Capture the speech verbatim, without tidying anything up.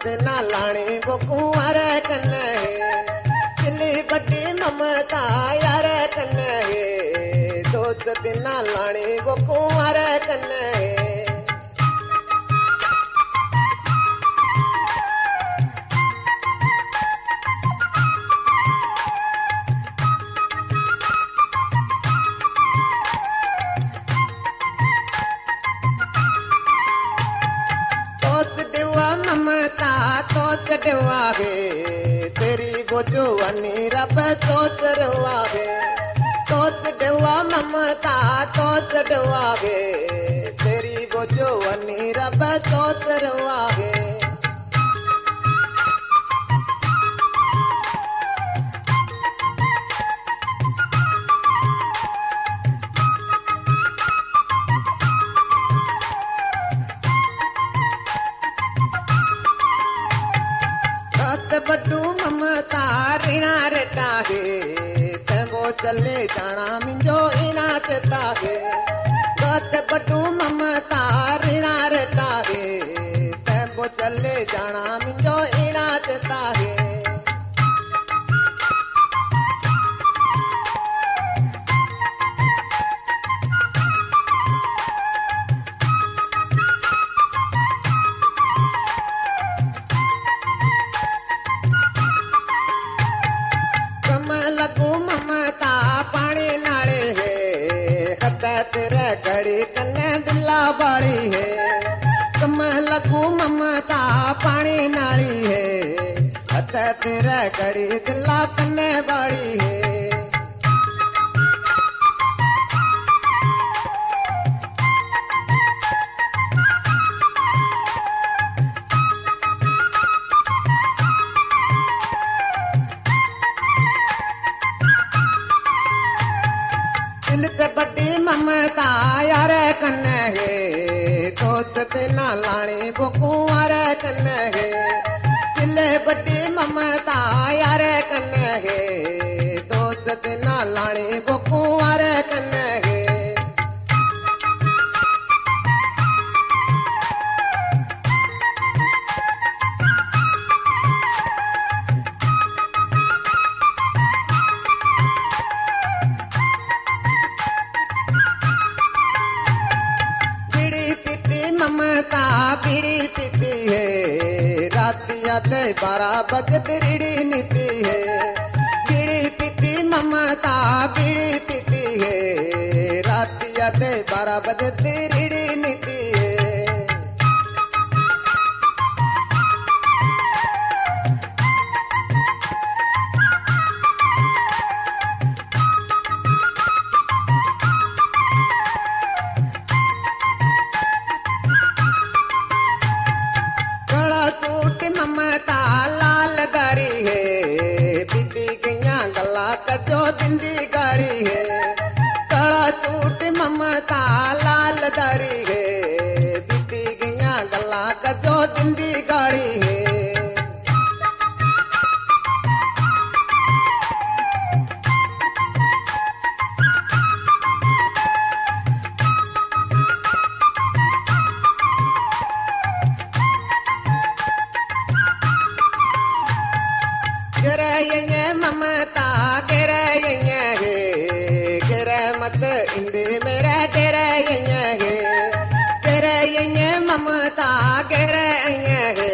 ते ना लाणी वो कुंवर कन्ने चिली बड़ी ममता यार कन्ने दोस्त ते ना लाणी वो कुंवर कन्ने ममता तो चढ़वावे तेरी वो जवानी रब तो चढ़वावे तो चढ़वा ममता तो चढ़वावे तेरी वो जवानी रब तो चढ़वावे बड्डू ममता ऋणा रेटा है तेमो चले जाना मिंजो इना चेता है गत बड्डू ममता ऋणा रेटा है तेमो चले जाना मिंजो इना चेता है तेरे घड़ी कन्ने दिला बाली है कम लगू ममता पानी नाली है अते तेरे घड़ी दिला कन्ने बाली है बड़ी ममता यार कन्ने है दोस्त ते ना लाणी वो कुंवर कन्ने है चिले बड़ी ममता यार कन्ने है दोस्त ते ना लाणी वो कुंवर कन्ने है ममता बीड़ी पीती है राती आते बारह बजे तेरी नीति है बीड़ी पीती ममता बीड़ी पीती है राती आते बारह बजे तेरी नीति है ममता लाल दारी है बीती गैया गला कजो दिंदी गाड़ी है कड़ा सूट ममता लाल दारी है बीती गैया गला कजो दिंदी गाड़ी है ममता गिरे है गिरे मत इंदे मेरा डेरे है गिरे ममता गिरे है